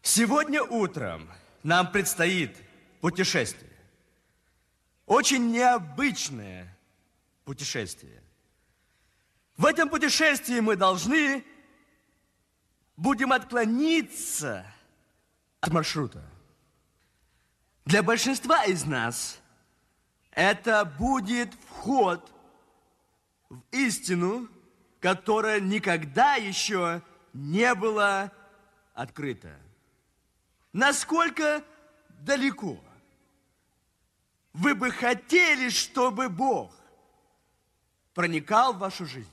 Сегодня утром нам предстоит путешествие. Очень необычное путешествие. В этом путешествии мы будем отклониться от маршрута. Для большинства из нас это будет вход в истину, которая никогда еще не была открыта. Насколько далеко вы бы хотели, чтобы Бог проникал в вашу жизнь?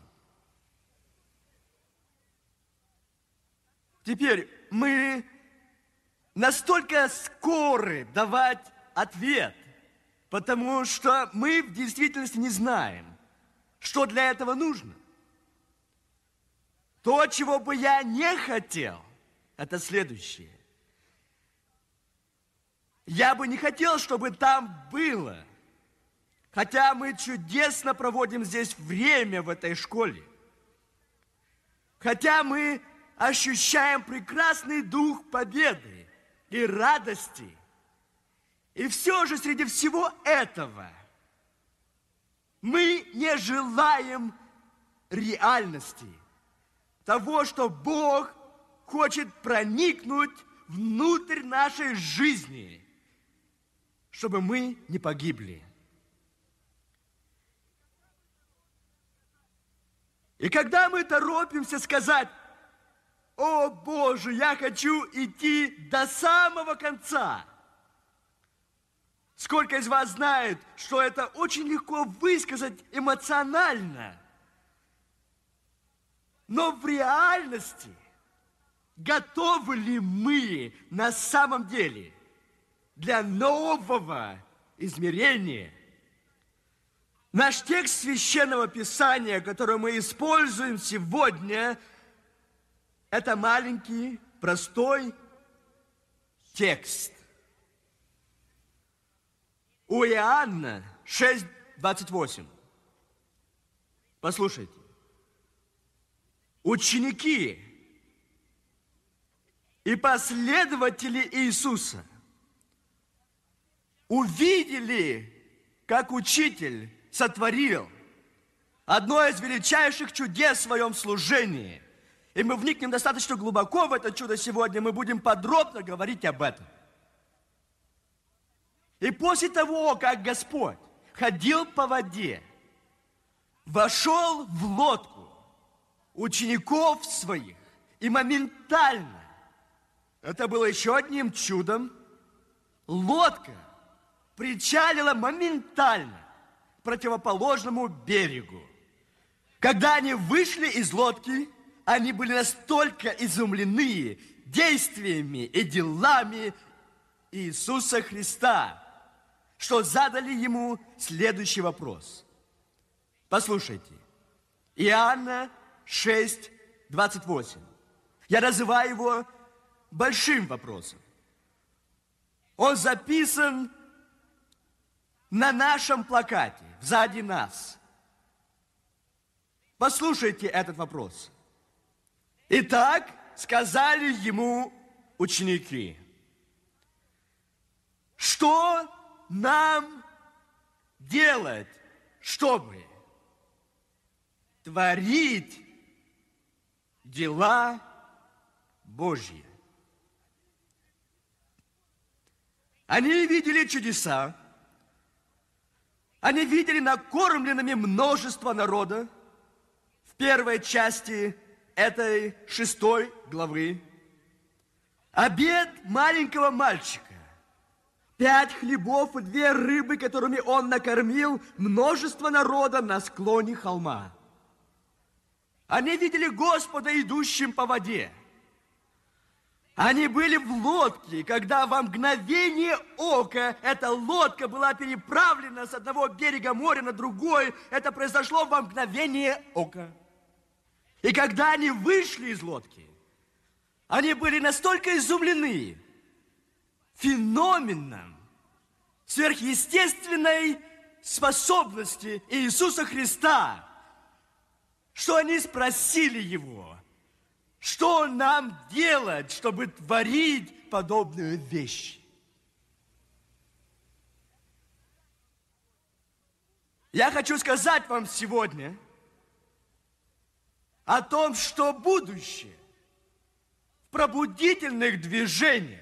Теперь мы настолько скоры давать ответ, потому что мы в действительности не знаем, что для этого нужно. То, чего бы я не хотел, это следующее. Я бы не хотел, чтобы там было, хотя мы чудесно проводим здесь время в этой школе, хотя мы ощущаем прекрасный дух победы и радости, и все же среди всего этого мы не желаем реальности того, что Бог хочет проникнуть внутрь нашей жизни, чтобы мы не погибли. И когда мы торопимся сказать: «О, Боже, я хочу идти до самого конца», сколько из вас знает, что это очень легко высказать эмоционально, но в реальности готовы ли мы на самом деле для нового измерения? Наш текст Священного Писания, который мы используем сегодня, это маленький, простой текст. У Иоанна 6:28. Послушайте. Ученики и последователи Иисуса увидели, как Учитель сотворил одно из величайших чудес в своем служении. И мы вникнем достаточно глубоко в это чудо сегодня, мы будем подробно говорить об этом. И после того, как Господь ходил по воде, вошел в лодку учеников своих, и моментально, это было еще одним чудом, лодка причалила моментально к противоположному берегу. Когда они вышли из лодки, они были настолько изумлены действиями и делами Иисуса Христа, что задали ему следующий вопрос. Послушайте, Иоанна 6:28. Я называю его большим вопросом. Он записан на нашем плакате, сзади нас. Послушайте этот вопрос. Итак, сказали ему ученики: что нам делать, чтобы творить дела Божьи? Они видели чудеса, они видели накормленными множество народа в первой части этой 6 главы. Обед маленького мальчика. 5 хлебов и 2 рыбы, которыми он накормил множество народа на склоне холма. Они видели Господа, идущим по воде. Они были в лодке, когда во мгновение ока эта лодка была переправлена с одного берега моря на другой. Это произошло во мгновение ока. И когда они вышли из лодки, они были настолько изумлены феноменом сверхъестественной способности Иисуса Христа, что они спросили Его: что нам делать, чтобы творить творить подобные вещи. Я хочу сказать вам сегодня о том, что будущее в пробудительных движениях,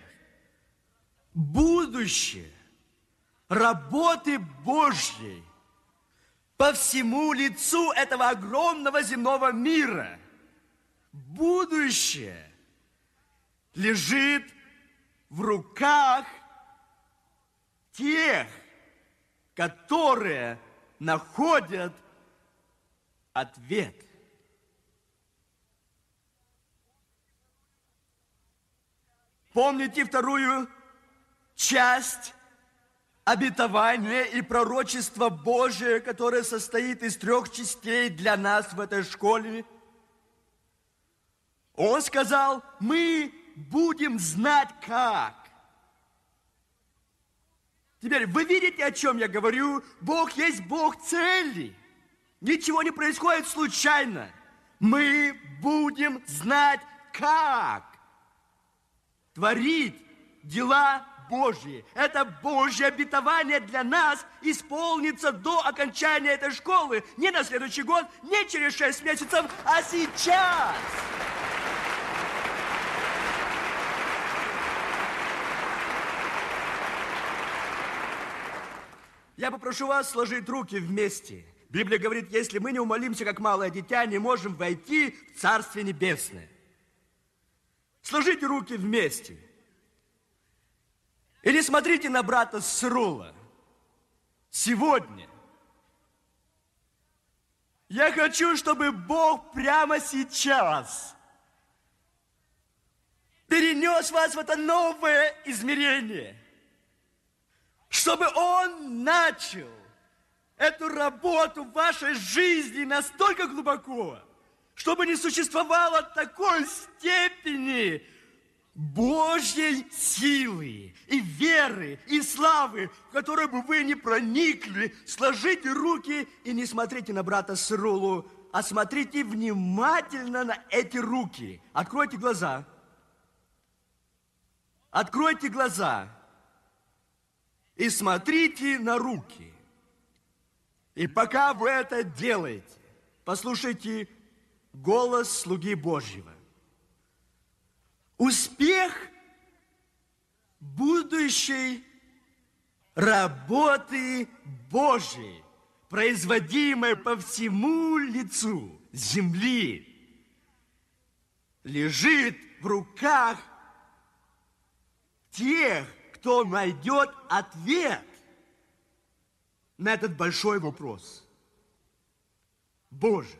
будущее работы Божьей по всему лицу этого огромного земного мира, будущее лежит в руках тех, которые находят ответ. Помните вторую часть обетования и пророчества Божия, которое состоит из 3 частей для нас в этой школе? Он сказал, мы будем знать как. Теперь, вы видите, о чем я говорю? Бог есть Бог цели. Ничего не происходит случайно. Мы будем знать как творить дела Божьи. Это Божье обетование для нас исполнится до окончания этой школы. Не на следующий год, не через 6 месяцев, а сейчас. Я попрошу вас сложить руки вместе. Библия говорит, если мы не умолимся, как малое дитя, не можем войти в Царствие Небесное. Сложите руки вместе. И не смотрите на брата Срула. Сегодня я хочу, чтобы Бог прямо сейчас перенес вас в это новое измерение. Чтобы Он начал эту работу в вашей жизни настолько глубоко, чтобы не существовало такой степени Божьей силы и веры, и славы, в которой бы вы не проникли. Сложите руки и не смотрите на брата Срулу, а смотрите внимательно на эти руки. Откройте глаза. Откройте глаза. И смотрите на руки. И пока вы это делаете, послушайте голос слуги Божьего. Успех будущей работы Божьей, производимой по всему лицу земли, лежит в руках тех, кто найдет ответ на этот большой вопрос. Боже,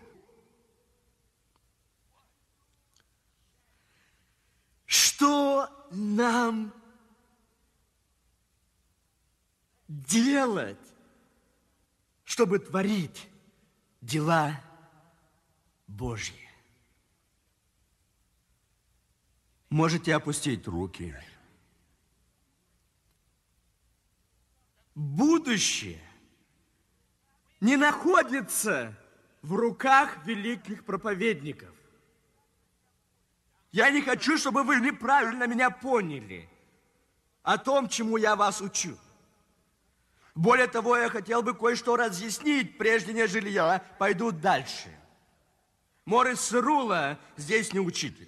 что нам делать, чтобы творить дела Божьи? Можете опустить руки. Будущее не находится в руках великих проповедников. Я не хочу, чтобы вы неправильно меня поняли о том, чему я вас учу. Более того, я хотел бы кое-что разъяснить, прежде нежели я пойду дальше. Морис Срула здесь не учитель.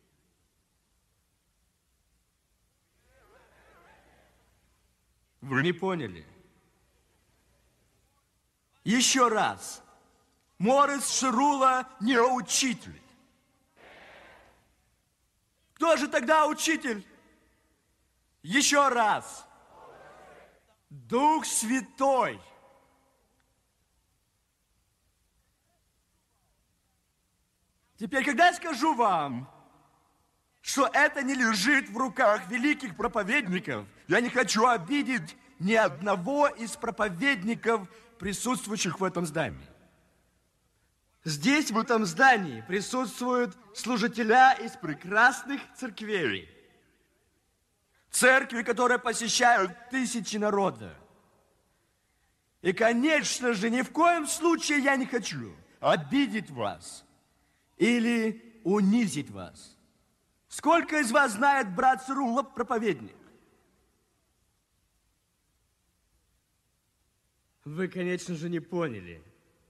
Вы не поняли. Еще раз. Морис Срула не учитель. Кто же тогда учитель? Еще раз. Дух Святой. Теперь, когда я скажу вам, что это не лежит в руках великих проповедников, я не хочу обидеть ни одного из проповедников, присутствующих в этом здании. Здесь, в этом здании, присутствуют служителя из прекрасных церквей. Церкви, которые посещают тысячи народа. И, конечно же, ни в коем случае я не хочу обидеть вас или унизить вас. Сколько из вас знает брат Цирулла, проповедник? Вы, конечно же, не поняли.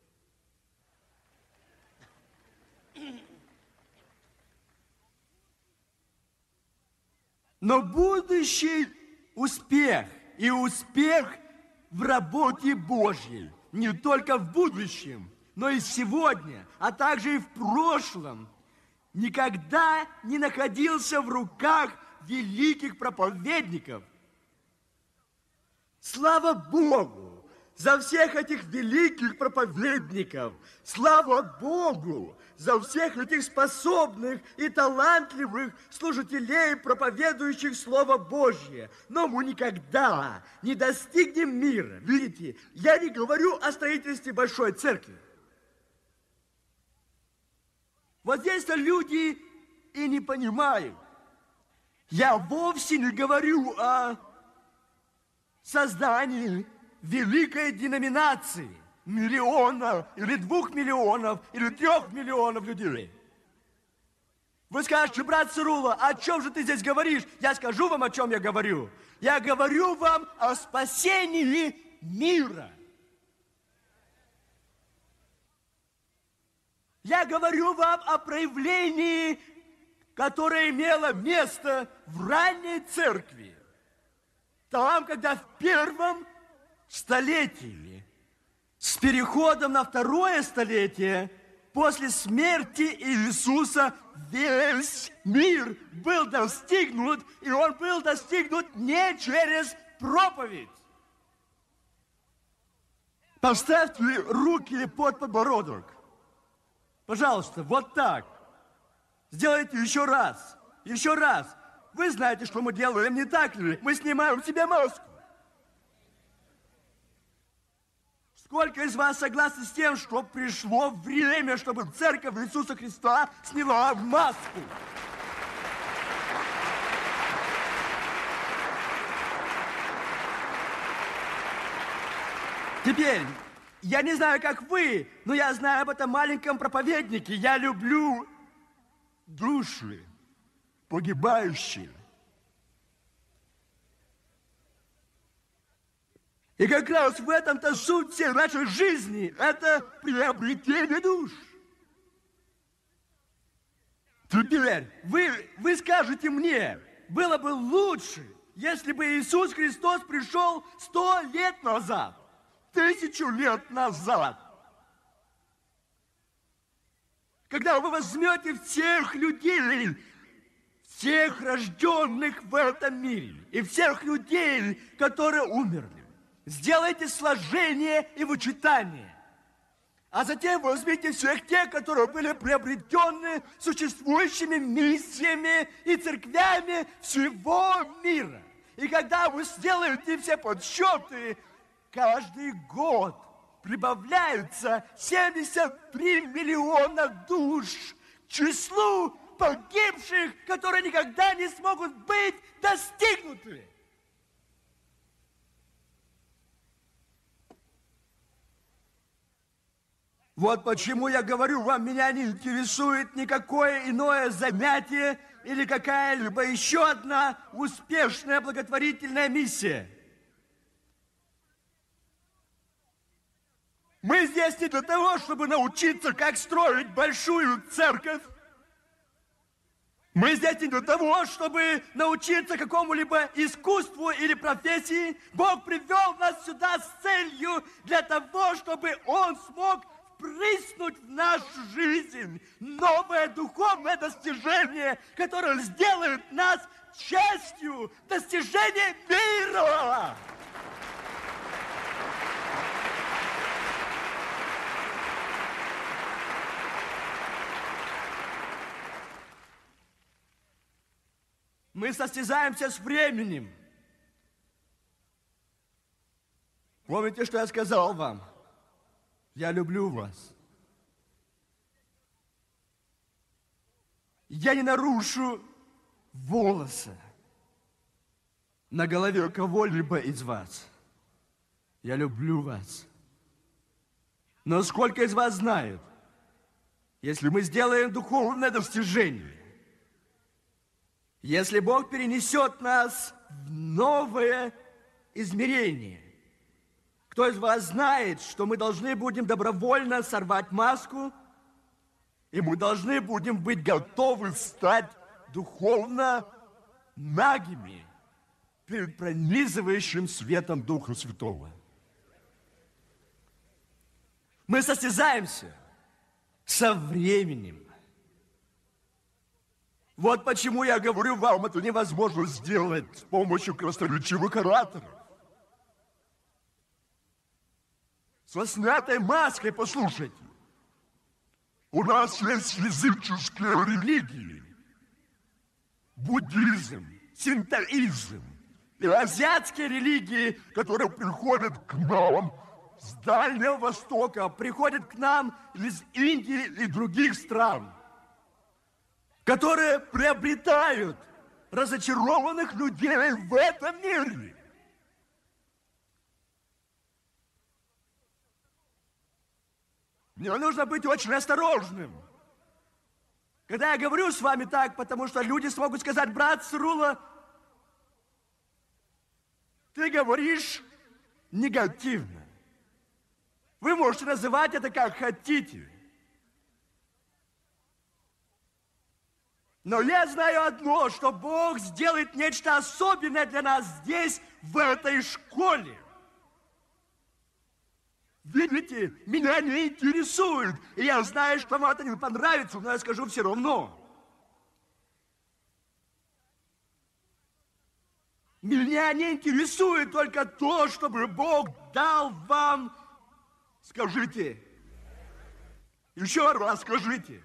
Но будущий успех и успех в работе Божьей не только в будущем, но и сегодня, а также и в прошлом никогда не находился в руках великих проповедников. Слава Богу за всех этих великих проповедников! Слава Богу за всех этих способных и талантливых служителей, проповедующих Слово Божье! Но мы никогда не достигнем мира. Видите, я не говорю о строительстве большой церкви. Вот здесь-то люди и не понимают. Я вовсе не говорю о создании великой деноминации, миллиона, или 2 миллионов, или 3 миллионов людей. Вы скажете, брат Цирулла, о чем же ты здесь говоришь? Я скажу вам, о чем я говорю. Я говорю вам о спасении мира. Я говорю вам о проявлении, которое имело место в ранней церкви. Там, когда в первом столетии, с переходом на 2-е столетие, после смерти Иисуса, весь мир был достигнут, и он был достигнут не через проповедь. Поставьте руки под подбородок. Пожалуйста, вот так. Сделайте еще раз. Еще раз. Вы знаете, что мы делаем, не так ли? Мы снимаем с себя маску. Сколько из вас согласны с тем, что пришло время, чтобы Церковь Иисуса Христа сняла маску? Теперь, я не знаю, как вы, но я знаю об этом маленьком проповеднике. Я люблю души погибающие. И как раз в этом-то суть всей нашей жизни. Это приобретение душ. Теперь вы скажете мне, было бы лучше, если бы Иисус Христос пришел 100 лет назад, 1000 лет назад. Когда вы возьмете всех людей, всех рожденных в этом мире, и всех людей, которые умерли, сделайте сложение и вычитание. А затем возьмите всех тех, которые были приобретены существующими миссиями и церквями всего мира. И когда вы сделаете все подсчеты, каждый год прибавляются 73 миллиона душ к числу погибших, которые никогда не смогут быть достигнуты. Вот почему я говорю вам, меня не интересует никакое иное занятие или какая-либо еще одна успешная благотворительная миссия. Мы здесь не для того, чтобы научиться, как строить большую церковь. Мы здесь не для того, чтобы научиться какому-либо искусству или профессии. Бог привел нас сюда с целью для того, чтобы Он смог впрыснуть в нашу жизнь новое духовное достижение, которое сделает нас частью достижения мира. Мы состязаемся с временем. Помните, что я сказал вам? Я люблю вас. Я не нарушу волоса на голове кого-либо из вас. Я люблю вас. Но сколько из вас знают, если мы сделаем духовное достижение, Если Бог перенесет нас в новое измерение, кто из вас знает, что мы должны будем добровольно сорвать маску, и мы должны будем быть готовы стать духовно нагими перед пронизывающим светом Духа Святого? Мы состязаемся со временем. Вот почему я говорю вам, это невозможно сделать с помощью красноречивых ораторов. Со снятой маской, послушайте. У нас есть языческие религии. Буддизм, синтоизм и азиатские религии, которые приходят к нам с Дальнего Востока, приходят к нам из Индии и других стран, которые приобретают разочарованных людей в этом мире. Мне нужно быть очень осторожным, когда я говорю с вами так, потому что люди смогут сказать: брат Црула, ты говоришь негативно. Вы можете называть это как хотите. Но я знаю одно, что Бог сделает нечто особенное для нас здесь, в этой школе. Видите, меня не интересует, и я знаю, что вам это не понравится, но я скажу все равно. Меня не интересует только то, чтобы Бог дал вам, скажите, еще раз скажите.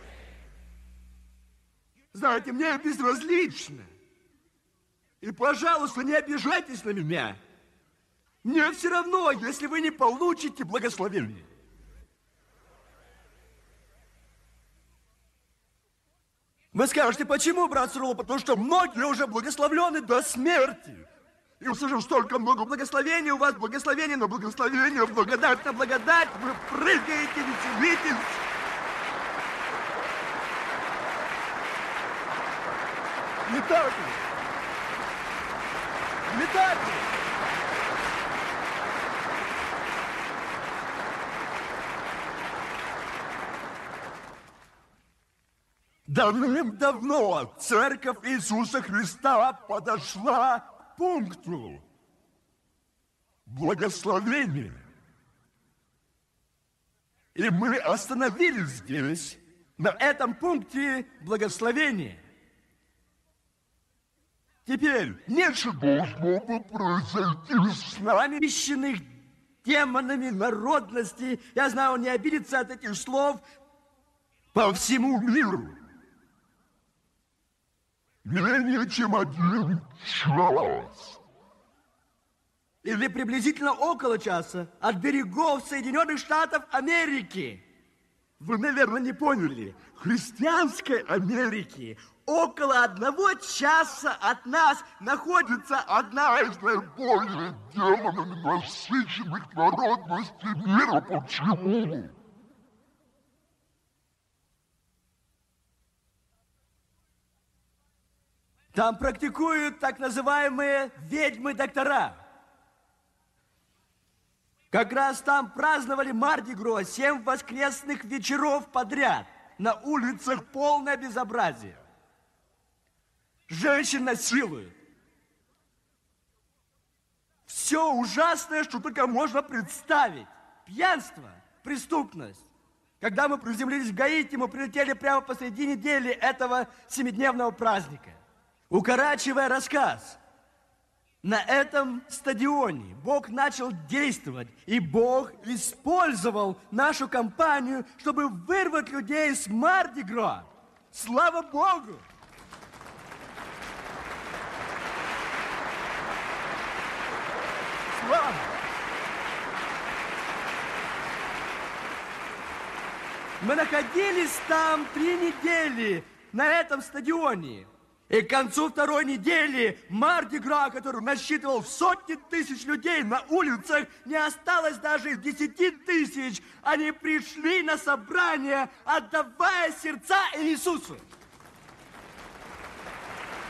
Знаете, мне безразлично. И, пожалуйста, не обижайтесь на меня. Мне все равно, если вы не получите благословение. Вы скажете, почему, брат Црула? Потому что многие уже благословлены до смерти. И услышав столько много благословений, у вас благословение на благословение, благодать на благодать, вы прыгаете, веселитесь. Не так ли? Не так ли? Давным-давно Церковь Иисуса Христа подошла к пункту благословения. И мы остановились здесь, на этом пункте благословения. Теперь нечто должно бы произойти с нами, обещанных демонами народности. Я знаю, он не обидится от этих слов, по всему миру. Менее чем один час. Или приблизительно около часа от берегов Соединенных Штатов Америки. Вы, наверное, не поняли. Христианской Америки около 1 часа от нас находится одна из наиболее демонами насыщенных народностей мира. Почему? Там практикуют так называемые ведьмы-доктора. Как раз там праздновали Марди-Гро 7 воскресных вечеров подряд. На улицах полное безобразие. Женщин насилуют. Все ужасное, что только можно представить. Пьянство, преступность. Когда мы приземлились в Гаити, мы прилетели прямо посреди недели этого 7-дневного праздника. Укорачивая рассказ, на этом стадионе Бог начал действовать, и Бог использовал нашу компанию, чтобы вырвать людей с Марди-Гра. Слава Богу! Слава! Мы находились там 3 недели, на этом стадионе. И к концу 2-й недели Марди-Гра, который насчитывал сотни тысяч людей на улицах, не осталось даже 10 тысяч. Они пришли на собрание, отдавая сердца Иисусу.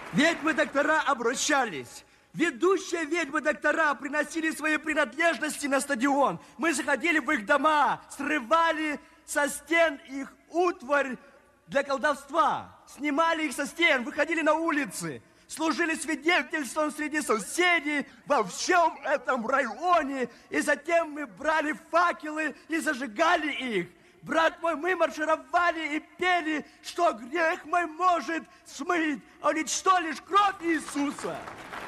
Ведьмы-доктора обращались. Ведущие ведьмы-доктора приносили свои принадлежности на стадион. Мы заходили в их дома, срывали со стен их утварь для колдовства, снимали их со стен, выходили на улицы, служили свидетельством среди соседей во всем этом районе. И затем мы брали факелы и зажигали их. Брат мой, мы маршировали и пели, что грех мой может смыть, а ничто лишь кровь Иисуса.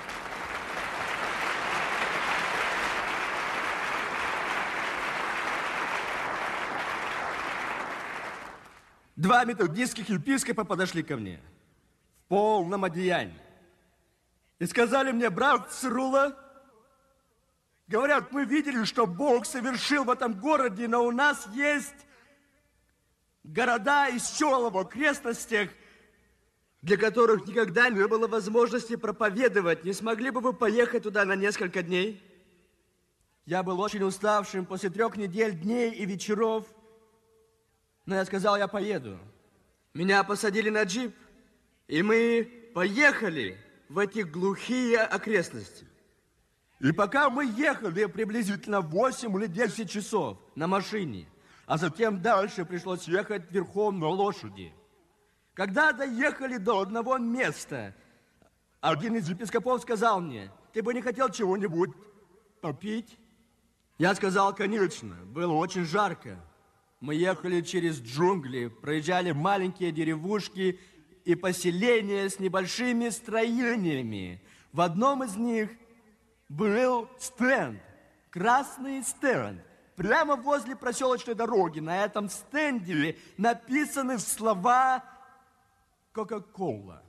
Два методистских епископа подошли ко мне в полном одеянии и сказали мне: брат Цирула, говорят, мы видели, что Бог совершил в этом городе, но у нас есть города и села в окрестностях, для которых никогда не было возможности проповедовать. Не смогли бы вы поехать туда на несколько дней? Я был очень уставшим после 3 недель, дней и вечеров. Но я сказал, я поеду. Меня посадили на джип, и мы поехали в эти глухие окрестности. И пока мы ехали приблизительно 8 или 10 часов на машине, а затем дальше пришлось ехать верхом на лошади. Когда доехали до одного места, один из епископов сказал мне: ты бы не хотел чего-нибудь попить? Я сказал, конечно, было очень жарко. Мы ехали через джунгли, проезжали маленькие деревушки и поселения с небольшими строениями. В одном из них был стенд, красный стенд. Прямо возле проселочной дороги на этом стенде написаны слова «Кока-кола».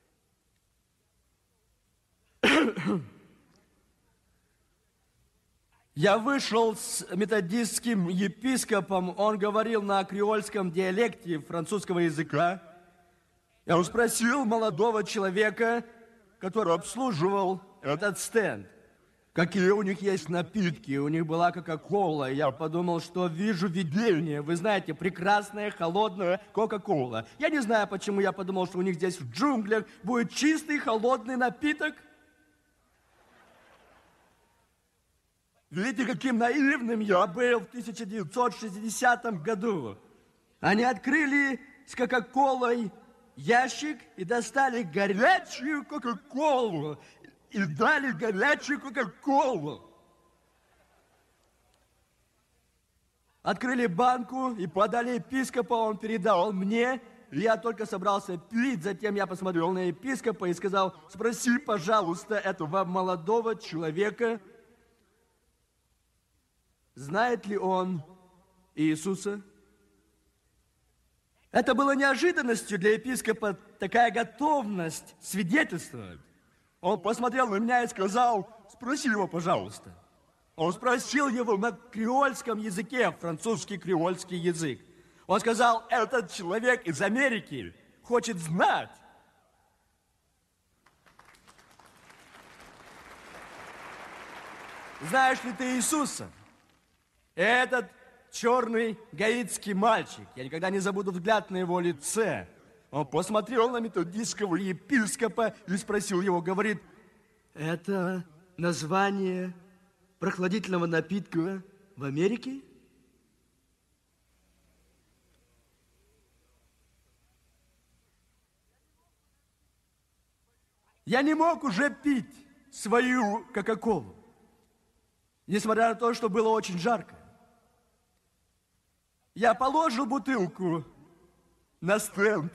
Я вышел с методистским епископом, он говорил на креольском диалекте французского языка. Я спросил молодого человека, который обслуживал этот стенд, какие у них есть напитки. У них была кока-кола. Я подумал, что вижу видение. Вы знаете, прекрасная, холодная кока-кола. Я не знаю, почему я подумал, что у них здесь в джунглях будет чистый, холодный напиток. Видите, каким наивным я был в 1960 году. Они открыли с кока-колой ящик и достали горячую кока-колу. И дали горячую кока-колу. Открыли банку и подали епископа, он передал мне. Я только собрался пить, затем я посмотрел на епископа и сказал: спроси, пожалуйста, этого молодого человека, знает ли он Иисуса? Это было неожиданностью для епископа, такая готовность свидетельствовать. Он посмотрел на меня и сказал: спроси его, пожалуйста. Он спросил его на креольском языке, французский креольский язык. Он сказал: этот человек из Америки хочет знать. Знаешь ли ты Иисуса? Этот черный гаитский мальчик, я никогда не забуду взгляд на его лице. Он посмотрел на методистского епископа и спросил его, говорит: это название прохладительного напитка в Америке? Я не мог уже пить свою кока-колу, несмотря на то, что было очень жарко. Я положил бутылку на стенд.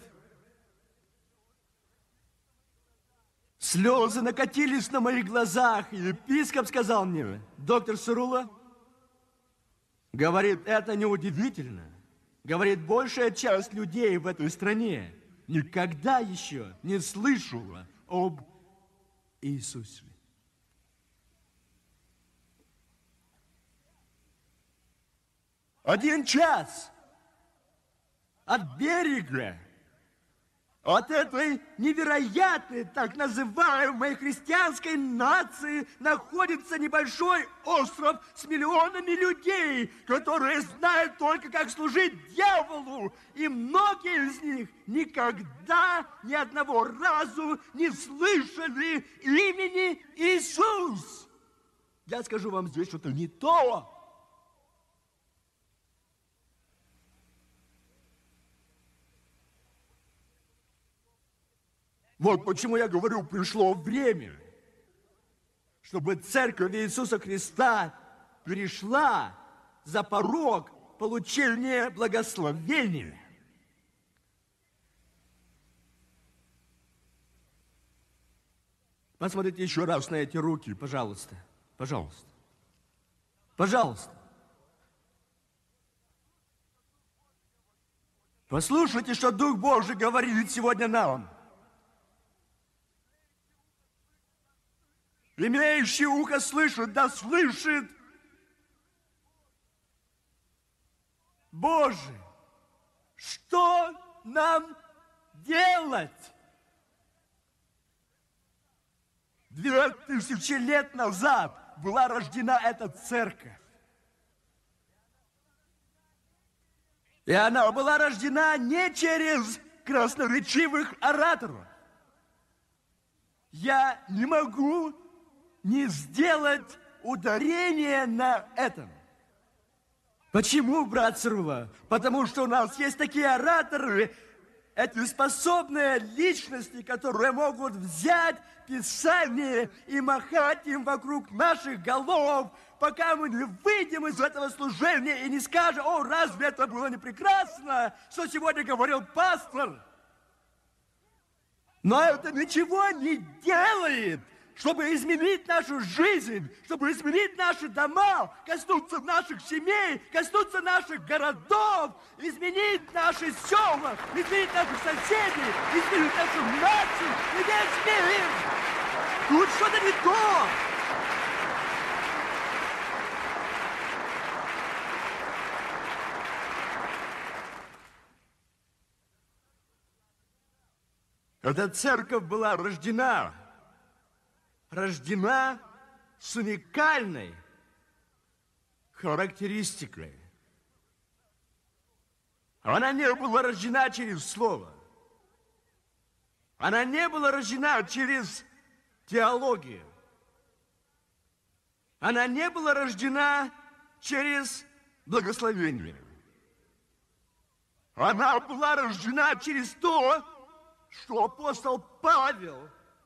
Слезы накатились на моих глазах, и епископ сказал мне: доктор Цирула, говорит, это неудивительно. Говорит, большая часть людей в этой стране никогда еще не слышала об Иисусе. Один час от берега от этой невероятной, так называемой христианской нации находится небольшой остров с миллионами людей, которые знают только, как служить дьяволу. И многие из них никогда ни одного разу не слышали имени Иисус. Я скажу вам здесь что-то не то. Вот почему я говорю, пришло время, чтобы Церковь Иисуса Христа перешла за порог получения благословения. Посмотрите еще раз на эти руки, пожалуйста. Пожалуйста. Пожалуйста. Послушайте, что Дух Божий говорит сегодня нам. Имеющий ухо слышит, да слышит. Боже, что нам делать? 2000 лет назад была рождена эта церковь. И она была рождена не через красноречивых ораторов. Я не могу не сделать ударение на этом. Почему, брат Срува? Потому что у нас есть такие ораторы, эти способные личности, которые могут взять Писание и махать им вокруг наших голов, пока мы не выйдем из этого служения и не скажем: о, разве это было не прекрасно, что сегодня говорил пастор? Но это ничего не делает, чтобы изменить нашу жизнь, чтобы изменить наши дома, коснуться наших семей, коснуться наших городов, изменить наши села, изменить наших соседей, изменить нашу нацию и весь мир. Тут что-то не то. Эта церковь была рождена с уникальной характеристикой. Она не была рождена через слово. Она не была рождена через теологию. Она не была рождена через благословение. Она была рождена через то, что апостол Павел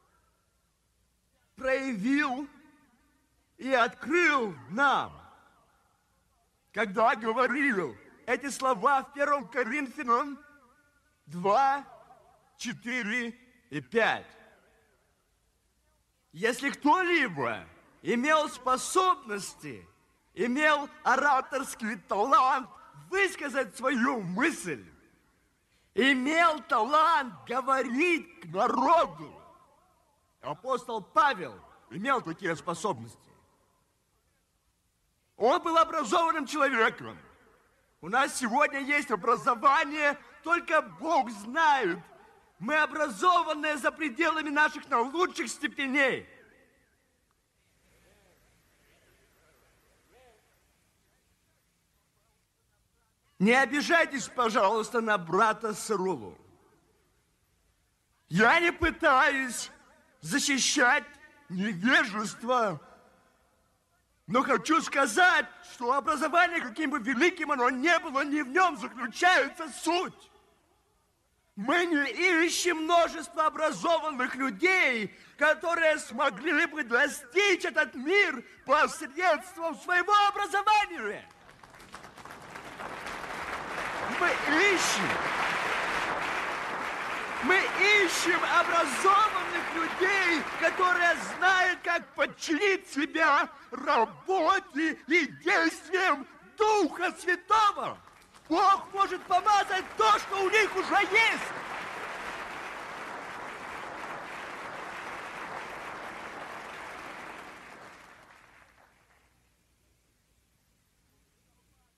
проявил и открыл нам, когда говорил эти слова в 1 Коринфянам 2, 4 и 5. Если кто-либо имел способности, имел ораторский талант высказать свою мысль, имел талант говорить к народу, апостол Павел имел такие способности. Он был образованным человеком. У нас сегодня есть образование, только Бог знает. Мы образованные за пределами наших наилучших степеней. Не обижайтесь, пожалуйста, на брата Сруву. Я не пытаюсь защищать невежество, но хочу сказать, что образование, каким бы великим оно ни было, не в нем заключается суть. Мы не ищем множество образованных людей, которые смогли бы достичь этот мир посредством своего образования. Мы ищем образованных людей, которые знают, как подчинить себя работе и действиям Духа Святого. Бог может помазать то, что у них уже есть.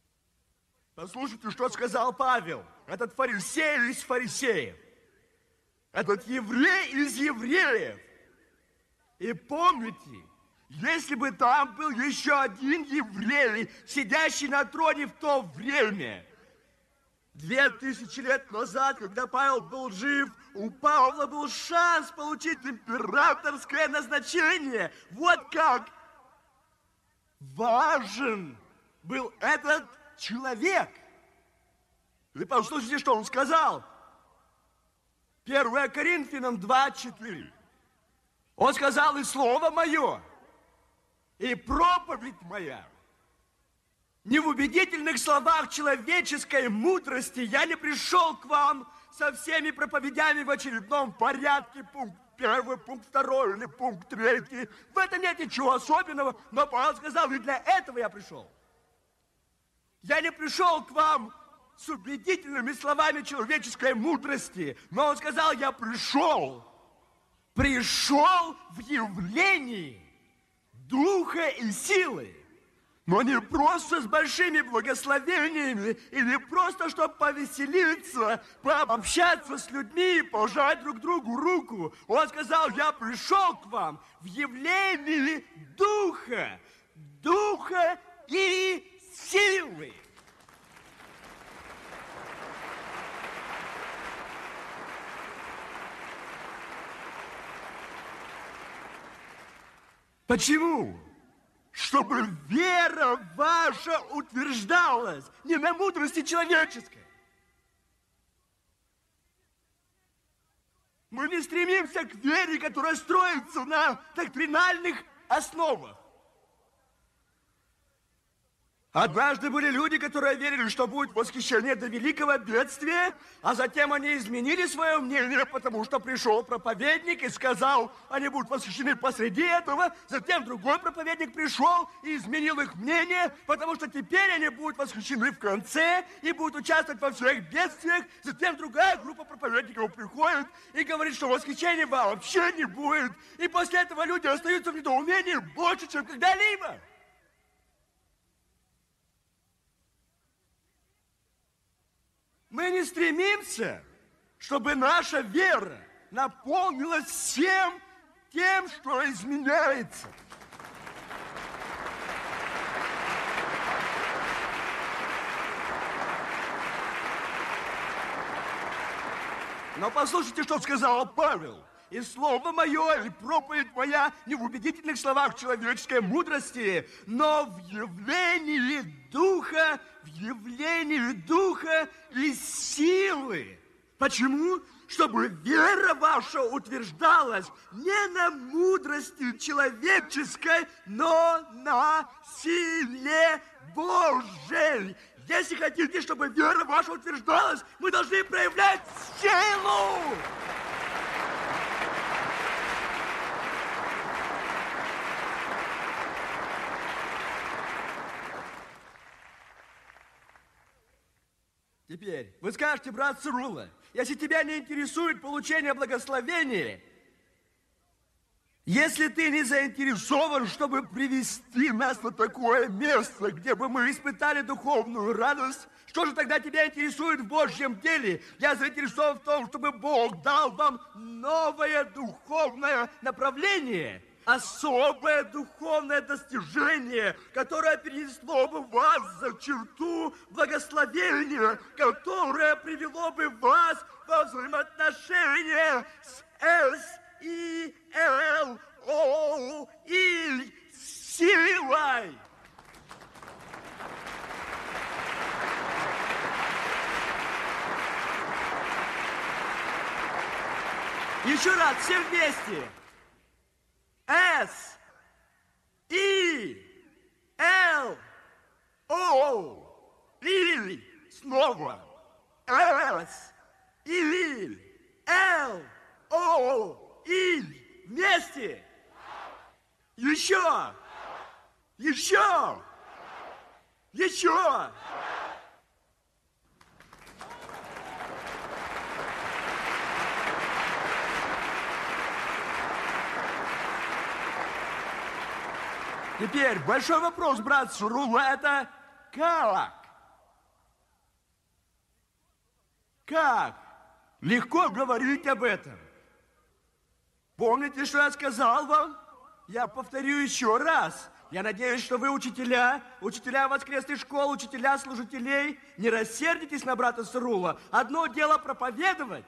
Послушайте, что сказал Павел, этот фарисей из фарисеев. этот еврей из евреев. И помните, если бы там был еще один еврей, сидящий на троне в то время, 2000 лет назад, когда Павел был жив, у Павла был шанс получить императорское назначение. Вот как важен был этот человек. Вы послушайте, что он сказал. 1 Коринфянам 2:4. Он сказал: и слово мое, и проповедь моя. Не в убедительных словах человеческой мудрости я не пришел к вам со всеми проповедями в очередном порядке. Пункт 1, пункт 2 или пункт 3. В этом нет ничего особенного, но Павел сказал: и для этого я пришел. Я не пришел к вам с убедительными словами человеческой мудрости, но он сказал: я пришел в явлении духа и силы. Но не просто с большими благословениями, или просто, чтобы повеселиться, пообщаться с людьми, пожать друг другу руку. Он сказал: я пришел к вам в явлении духа и силы. Почему? Чтобы вера ваша утверждалась не на мудрости человеческой. Мы не стремимся к вере, которая строится на доктринальных основах. Однажды были люди, которые верили, что будет восхищение до великого бедствия, а затем они изменили свое мнение, потому что пришел проповедник и сказал, они будут восхищены посреди этого. Затем другой проповедник пришел и изменил их мнение, потому что теперь они будут восхищены в конце и будут участвовать во всех бедствиях. Затем другая группа проповедников приходит и говорит, что восхищения вообще не будет. И после этого люди остаются в недоумении больше, чем когда-либо. Мы не стремимся, чтобы наша вера наполнилась всем тем, что изменяется. Но послушайте, что сказал Павел. И слово мое, и проповедь моя не в убедительных словах человеческой мудрости, но в явлении духа и силы. Почему? Чтобы вера ваша утверждалась не на мудрости человеческой, но на силе Божьей. Если хотите, чтобы вера ваша утверждалась, мы должны проявлять силу. Теперь, вы скажете, брат Цурула, если тебя не интересует получение благословения, если ты не заинтересован, чтобы привести нас на такое место, где бы мы испытали духовную радость, что же тогда тебя интересует в Божьем деле? Я заинтересован в том, чтобы Бог дал вам новое духовное направление, особое духовное достижение, которое перенесло бы вас за черту благословения, которое привело бы вас во взаимоотношения с и силой. Еще раз, все вместе. Лили. Снова. Вместе. Еще. Теперь большой вопрос, брат Цурула, это как? Как? Легко говорить об этом. Помните, что я сказал вам? Я повторю еще раз. Я надеюсь, что вы, учителя воскресной школы, учителя служителей, не рассердитесь на брата Сарула. Одно дело проповедовать.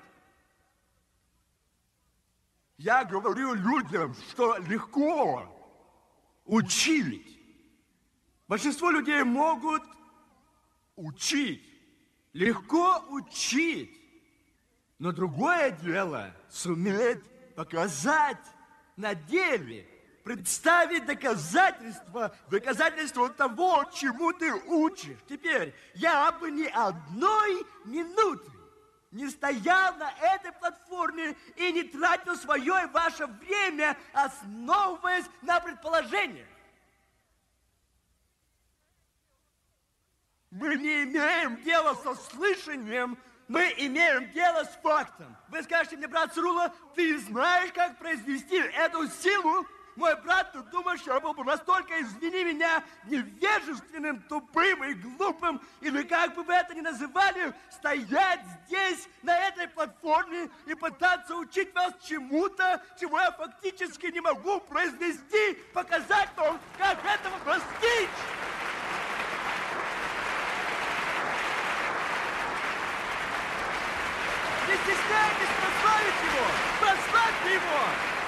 Я говорю людям, что легко учить. Большинство людей могут учить. Легко учить. Но другое дело суметь показать на деле, представить доказательства того, чему ты учишь. Теперь, я бы ни одной минуты не стоял на этой платформе и не тратил свое и ваше время, основываясь на предположениях. Мы не имеем дела со слышанием, мы имеем дело с фактом. Вы скажете мне, брат Сарула, ты знаешь, как произвести эту силу? Мой брат, ты думаешь, я был бы настолько, извини меня, невежественным, тупым и глупым, или как бы вы это ни называли, стоять здесь, на этой платформе, и пытаться учить вас чему-то, чего я фактически не могу произвести, показать вам, как этого достичь. Не стесняйтесь прославить его! Прославьте его!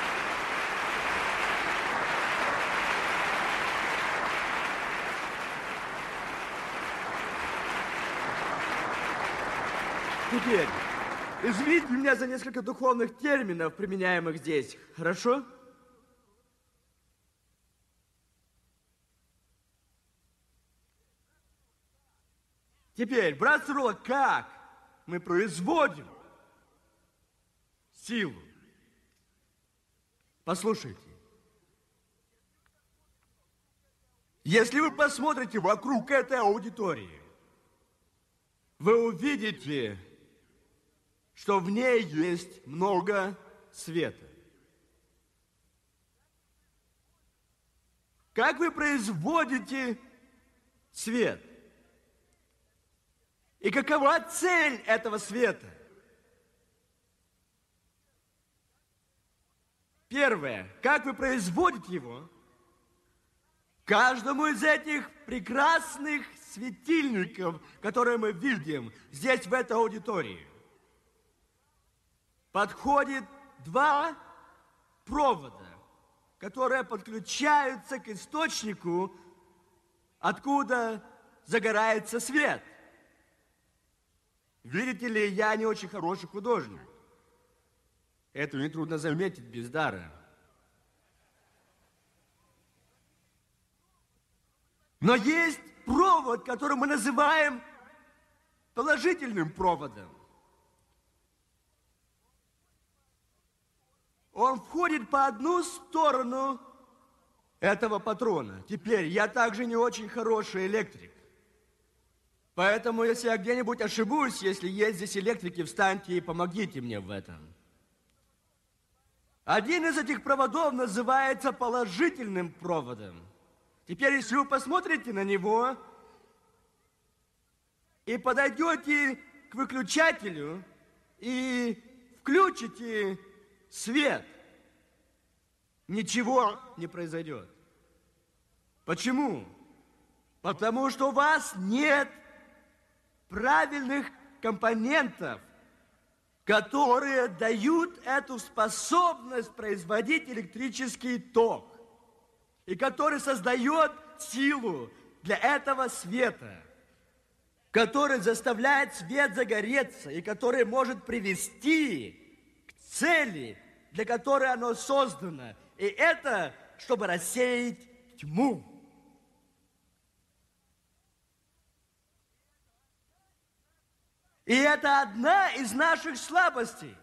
Теперь, извините меня за несколько духовных терминов, применяемых здесь. Хорошо? Теперь, брат Сарула, как мы производим силу? Послушайте. Если вы посмотрите вокруг этой аудитории, вы увидите, что в ней есть много света. Как вы производите свет? И какова цель этого света? Первое. Как вы производите его? Каждому из этих прекрасных светильников, которые мы видим здесь, в этой аудитории, подходит два провода, которые подключаются к источнику, откуда загорается свет. Видите ли, я не очень хороший художник. Это нетрудно заметить без дара. Но есть провод, который мы называем положительным проводом. Он входит по одну сторону этого патрона. Теперь, я также не очень хороший электрик. Поэтому, если я где-нибудь ошибусь, если есть здесь электрики, встаньте и помогите мне в этом. Один из этих проводов называется положительным проводом. Теперь, если вы посмотрите на него и подойдете к выключателю и включите свет, ничего не произойдет. Почему? Потому что у вас нет правильных компонентов, которые дают эту способность производить электрический ток, и который создает силу для этого света, который заставляет свет загореться, и который может привести к цели, для которой оно создано. И это, чтобы рассеять тьму. И это одна из наших слабостей.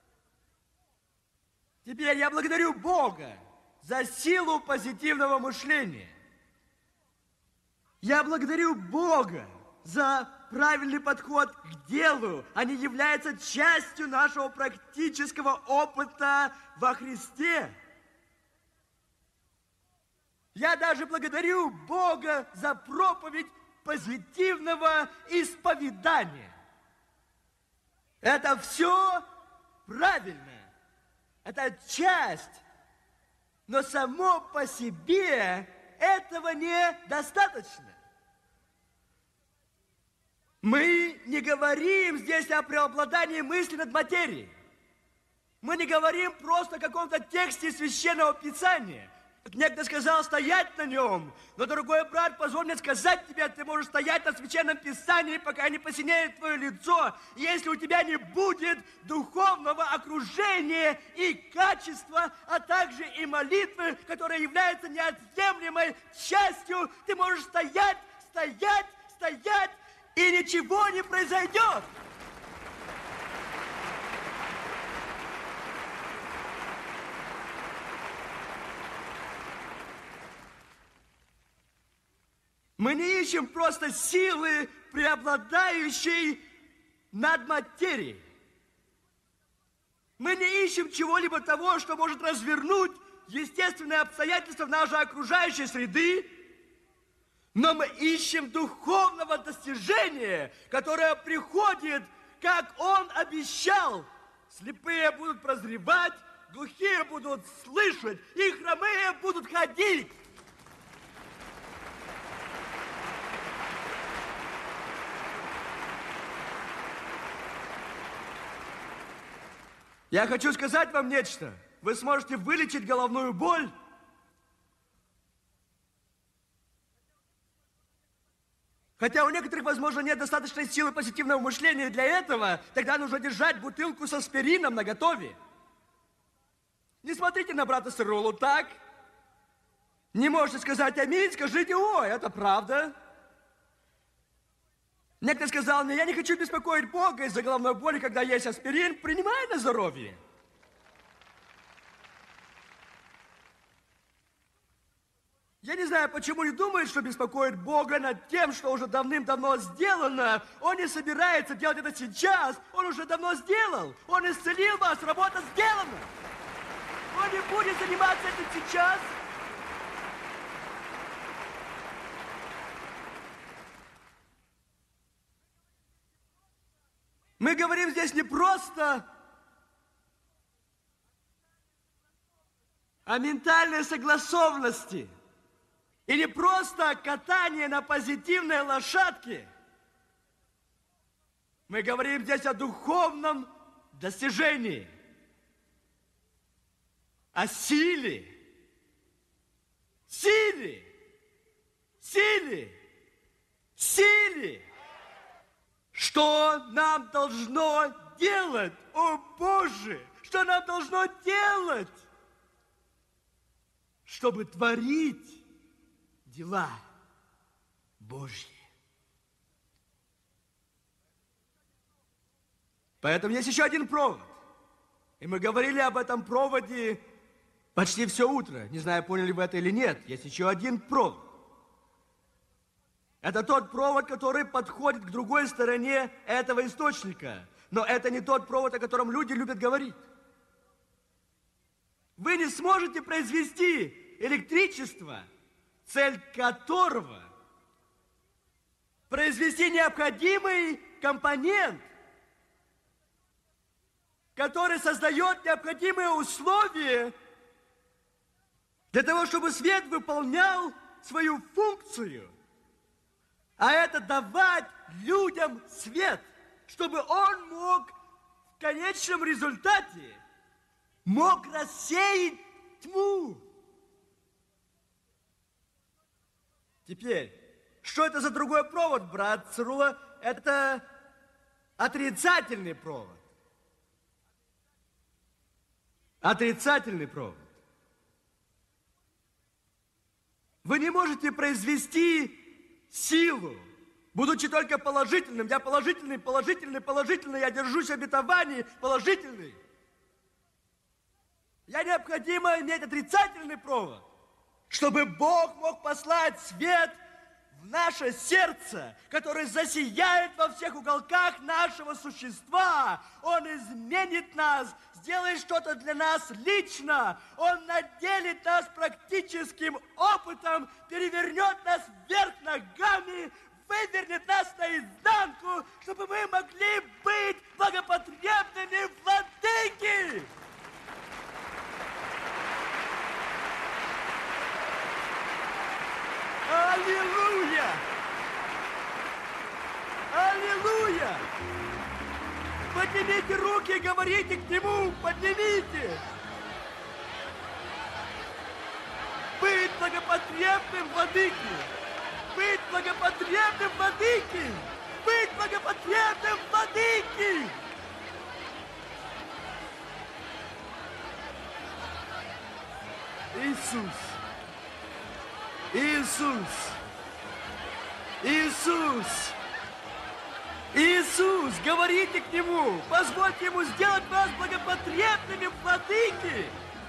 Теперь я благодарю Бога за силу позитивного мышления. Я благодарю Бога за правильный подход к делу. Они являются частью нашего практического опыта во Христе. Я даже благодарю Бога за проповедь позитивного исповедания. Это все правильно. Это часть. Но само по себе этого недостаточно. Мы не говорим здесь о преобладании мысли над материей. Мы не говорим просто о каком-то тексте Священного Писания. Некто сказал стоять на нем, но, дорогой брат, позволь мне сказать тебе, ты можешь стоять на Священном Писании, пока не посинеет твое лицо, если у тебя не будет духовного окружения и качества, а также и молитвы, которая является неотъемлемой частью, ты можешь стоять, и ничего не произойдет. Мы не ищем просто силы, преобладающей над материей. Мы не ищем чего-либо того, что может развернуть естественные обстоятельства нашей окружающей среды, но мы ищем духовного достижения, которое приходит, как Он обещал. Слепые будут прозревать, глухие будут слышать, и хромые будут ходить. Я хочу сказать вам нечто. Вы сможете вылечить головную боль. Хотя у некоторых, возможно, нет достаточной силы позитивного мышления для этого, тогда нужно держать бутылку с аспирином наготове. Не смотрите на брата Сыролу так. Не можете сказать аминь, скажите, о, это правда. Некто сказал мне, я не хочу беспокоить Бога из-за головной боли, когда есть аспирин, принимай на здоровье. Я не знаю, почему не думает, что беспокоит Бога над тем, что уже давным-давно сделано. Он не собирается делать это сейчас, он уже давно сделал. Он исцелил вас, работа сделана. Он не будет заниматься этим сейчас. Мы говорим здесь не просто о ментальной согласованности и не просто катание на позитивной лошадке. Мы говорим здесь о духовном достижении, о силе, Что нам должно делать, о Боже, что нам должно делать, чтобы творить дела Божьи. Поэтому есть еще один провод. И мы говорили об этом проводе почти все утро. Не знаю, поняли вы это или нет. Есть еще один провод. Это тот провод, который подходит к другой стороне этого источника. Но это не тот провод, о котором люди любят говорить. Вы не сможете произвести электричество, цель которого произвести необходимый компонент, который создает необходимые условия для того, чтобы свет выполнял свою функцию. А это давать людям свет, чтобы он мог в конечном результате мог рассеять тьму. Теперь, что это за другой провод, брат Црула? Это отрицательный провод. Отрицательный провод. Вы не можете произвести силу, будучи только положительным. Я положительный, я держусь обетований, положительный. Я необходимо иметь отрицательный провод, чтобы Бог мог послать свет в наше сердце, который засияет во всех уголках нашего существа. Он изменит нас, сделает что-то для нас лично. Он наделит нас практическим опытом, перевернет нас вверх ногами, вывернет нас наизнанку, чтобы мы могли быть благопотребными владыки. себя. Поднимите руки и говорите к Нему. Поднимите. Быть благопотребным, владыке. Быть благопотребным, владыке. Быть благопотребным, владыке. Иисус. Иисус. Иисус. Иисус, говорите к Нему. Позвольте Ему сделать вас благопотребными, владыки.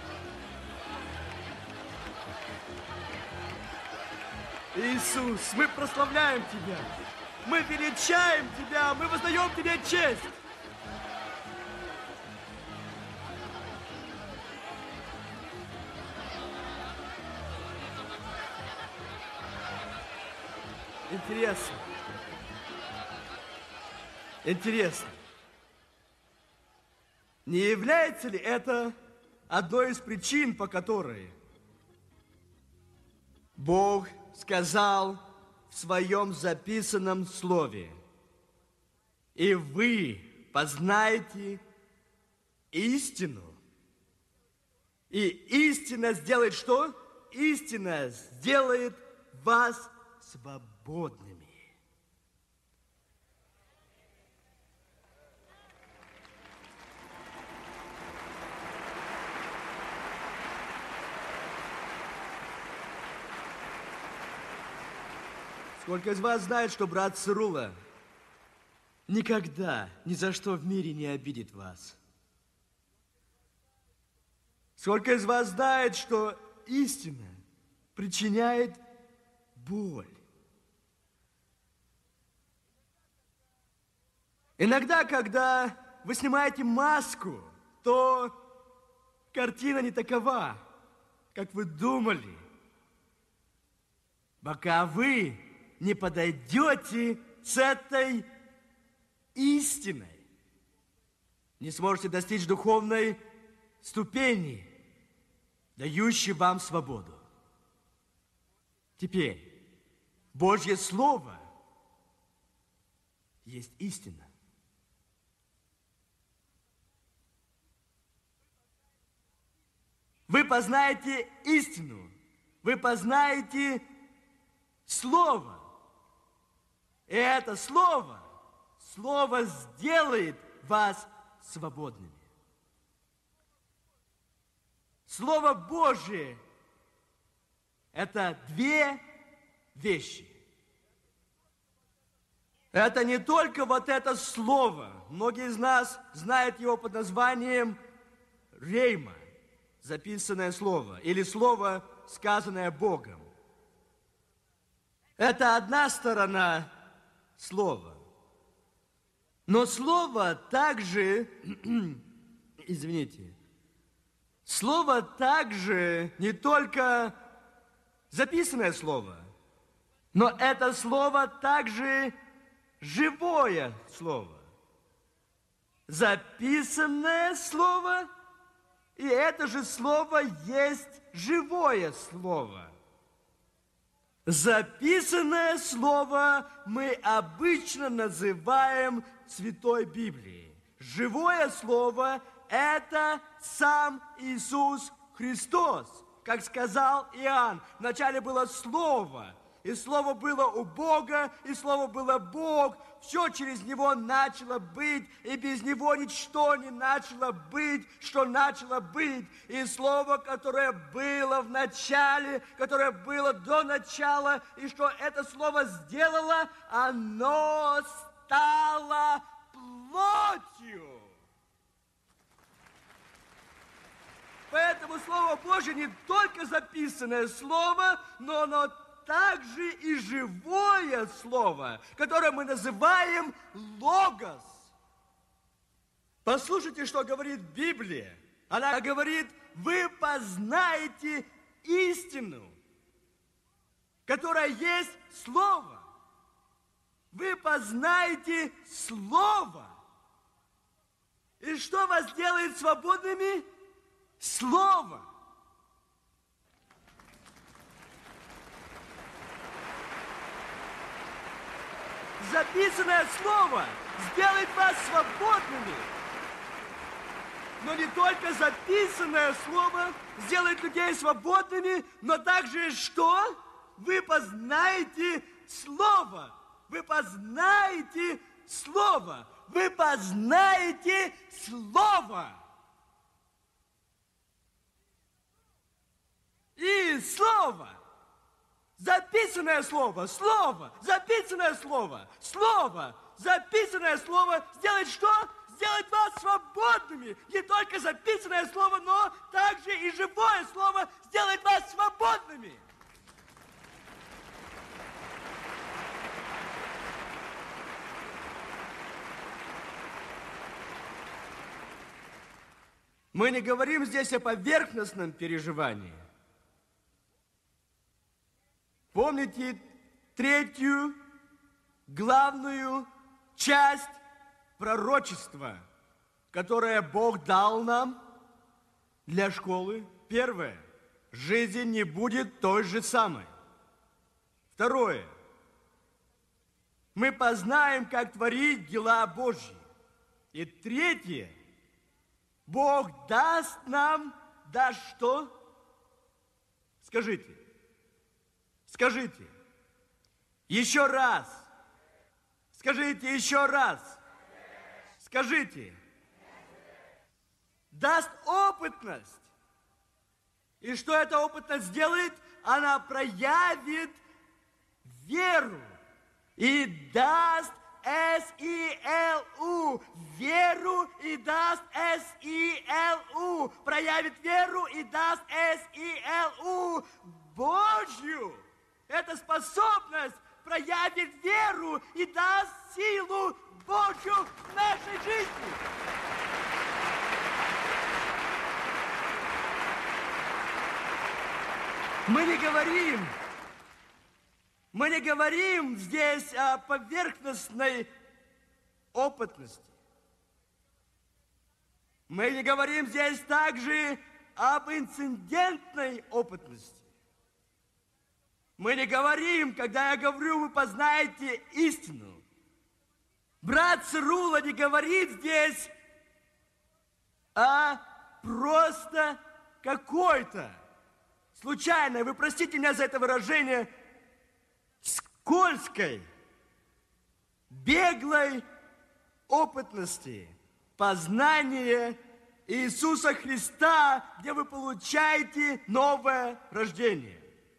Иисус, мы прославляем Тебя. Мы величаем Тебя. Мы воздаем Тебе честь. Интересно. Интересно. Не является ли это одной из причин, по которой Бог сказал в своем записанном слове: и вы познаете истину, и истина сделает что? Истина сделает вас свободными. Сколько из вас знает, что брат Цирула никогда, ни за что в мире не обидит вас? Сколько из вас знает, что истина причиняет боль? Иногда, когда вы снимаете маску, то картина не такова, как вы думали, пока вы не подойдете с этой истиной, не сможете достичь духовной ступени, дающей вам свободу. Теперь Божье Слово есть истина. Вы познаете истину, вы познаете Слово. И это Слово сделает вас свободными. Слово Божие – это две вещи. Это не только вот это слово. Многие из нас знают его под названием рейма, записанное слово, или слово, сказанное Богом. Это одна сторона слова. Но слово также, извините, слово также не только записанное слово, но это слово также живое слово. Записанное слово, и это же слово есть живое слово. Записанное слово мы обычно называем Святой Библией. Живое слово – это сам Иисус Христос. Как сказал Иоанн, вначале было Слово, и Слово было у Бога, и Слово было Бог. Все через Него начало быть, и без Него ничто не начало быть, что начало быть. И Слово, которое было в начале, которое было до начала, и что это Слово сделало, оно стало плотью. Поэтому Слово Божье не только записанное Слово, но оно также и живое Слово, которое мы называем Логос. Послушайте, что говорит Библия. Она говорит: вы познаете истину, которая есть Слово. Вы познаете Слово. И что вас делает свободными? Слово. записанное слово сделает вас свободными. Но не только записанное слово сделает людей свободными, но также что? Вы познаете слово. Вы познаете слово. Вы познаете слово. И слово. Записанное слово, слово, записанное слово, слово, записанное слово сделает что? Сделает вас свободными. Не только записанное слово, но также и живое слово сделает вас свободными. Мы не говорим здесь о поверхностном переживании. Помните третью главную часть пророчества, которое Бог дал нам для школы? Первое. Жизнь не будет той же самой. Второе. Мы познаем, как творить дела Божьи. И третье. Бог даст нам, да что? Скажите. Скажите. Еще раз. Скажите еще раз. Скажите. Даст опытность. И что эта опытность сделает? Она проявит веру. И даст S-E-L-U. Веру и даст S-E-L-U. Проявит веру и даст S-E-L-U. Божью. Это способность проявит веру и даст силу Божью в нашей жизни. Мы не говорим здесь о поверхностной опытности. Мы не говорим здесь также об инцидентной опытности. Мы не говорим, когда я говорю, вы познаете истину. Брат Церула не говорит здесь о просто какой-то случайной, вы простите меня за это выражение, скользкой, беглой опытности, познания Иисуса Христа, где вы получаете новое рождение.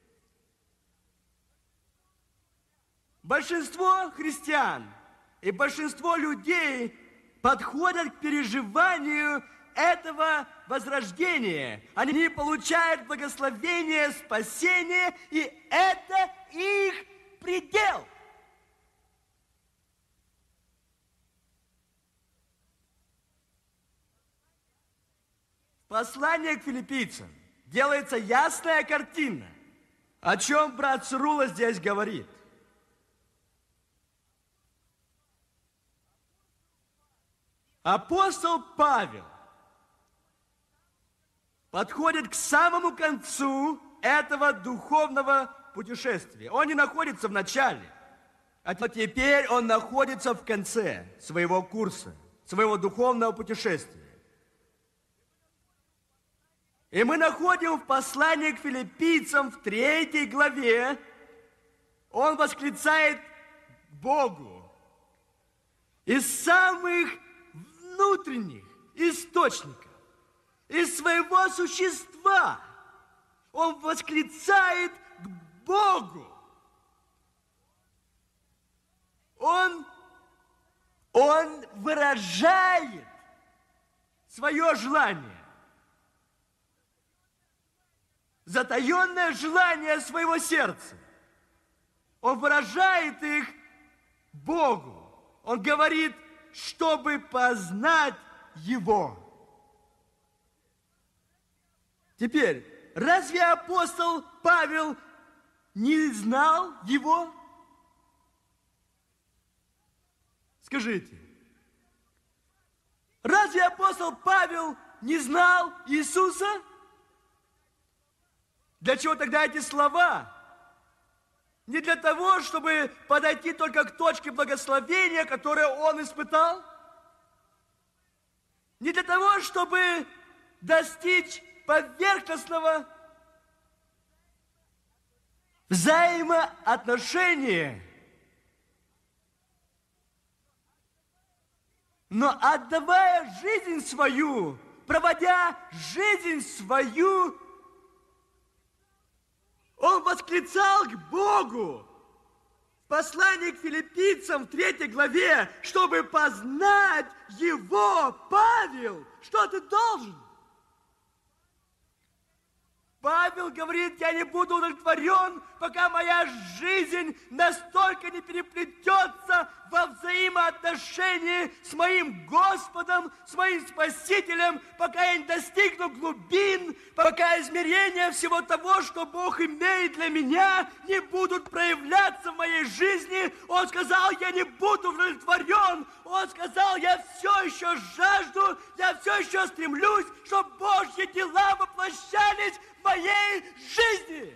Большинство христиан и большинство людей подходят к переживанию этого возрождения. Они получают благословение, спасение, и это их предел. В послании к филиппийцам делается ясная картина, о чем брат Церула здесь говорит. Апостол Павел подходит к самому концу этого духовного путешествия. Он не находится в начале, а теперь он находится в конце своего курса, своего духовного путешествия. И мы находим в послании к филиппийцам в 3 главе, он восклицает Богу из самых внутренних источников, из своего существа. Он восклицает к Богу. Он выражает свое желание, затаенное желание своего сердца. Он выражает их Богу. Он говорит, чтобы познать Его. Теперь, разве апостол Павел не знал Его? Скажите, разве апостол Павел не знал Иисуса? Для чего тогда эти слова? Не для того, чтобы подойти только к точке благословения, которое он испытал. Не для того, чтобы достичь поверхностного взаимоотношения, но отдавая жизнь свою, проводя жизнь свою, он восклицал к Богу в послании к филиппийцам в 3 главе, чтобы познать его, Павел, что ты должен? Павел говорит, я не буду удовлетворен, пока моя жизнь настолько не переплетется во взаимоотношении с моим Господом, с моим Спасителем, пока я не достигну глубин, пока измерения всего того, что Бог имеет для меня, не будут проявляться в моей жизни. Он сказал, я не буду удовлетворен. Он сказал, я все еще жажду, я все еще стремлюсь, чтобы Божьи дела воплощались в моей жизни.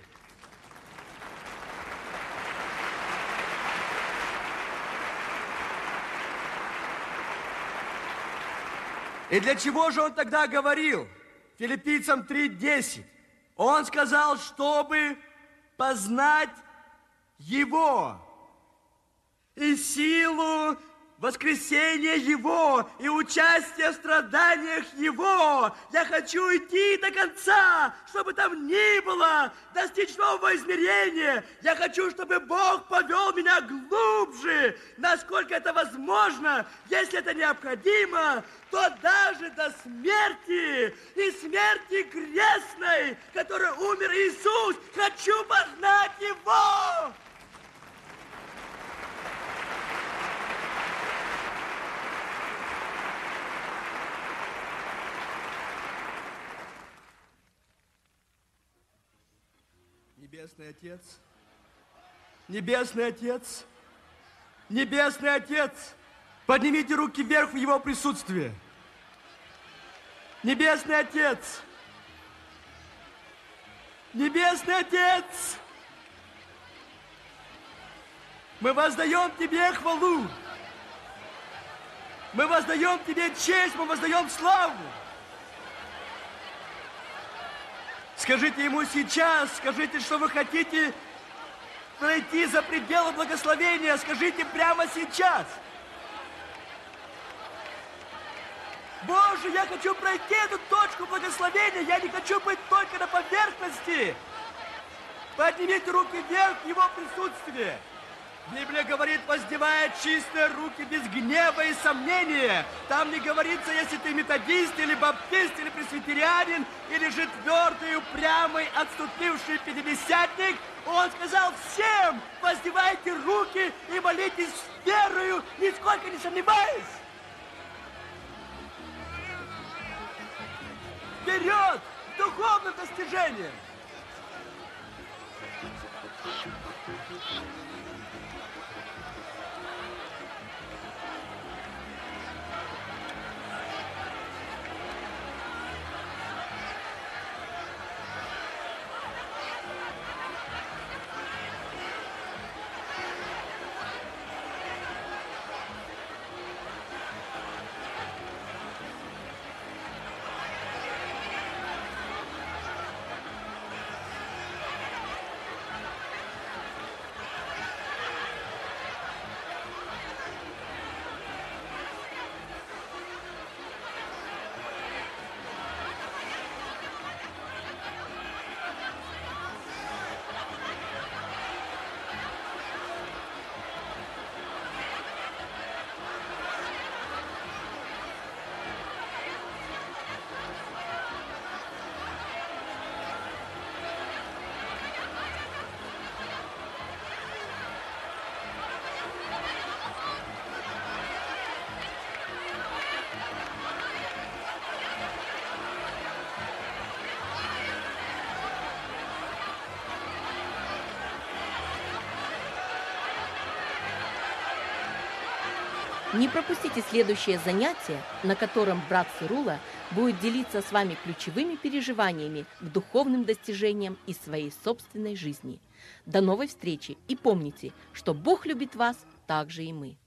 И для чего же он тогда говорил? Филиппийцам 3:10. Он сказал, чтобы познать его и силу воскресения Его и участие в страданиях Его. Я хочу идти до конца, чтобы там ни было, достичь нового измерения. Я хочу, чтобы Бог повел меня глубже, насколько это возможно. Если это необходимо, то даже до смерти и смерти крестной, которой умер Иисус, хочу познать Его. Небесный Отец, Небесный Отец, Небесный Отец, поднимите руки вверх в Его присутствии. Небесный Отец, Небесный Отец, мы воздаем Тебе хвалу, мы воздаем Тебе честь, мы воздаем славу. Скажите ему сейчас, скажите, что вы хотите пройти за пределы благословения. Скажите прямо сейчас. Боже, я хочу пройти эту точку благословения. Я не хочу быть только на поверхности. Поднимите руки вверх в Его присутствии. Библия говорит, воздевая чистые руки без гнева и сомнения. Там не говорится, если ты методист, или баптист, или пресвитерианин, или же твердый, упрямый, отступивший пятидесятник. Он сказал всем, воздевайте руки и молитесь с верою, нисколько не сомневаясь. Вперед, к духовным достижениям. Не пропустите следующее занятие, на котором брат Сирула будет делиться с вами ключевыми переживаниями к духовным достижениям из своей собственной жизни. До новой встречи и помните, что Бог любит вас так же и мы.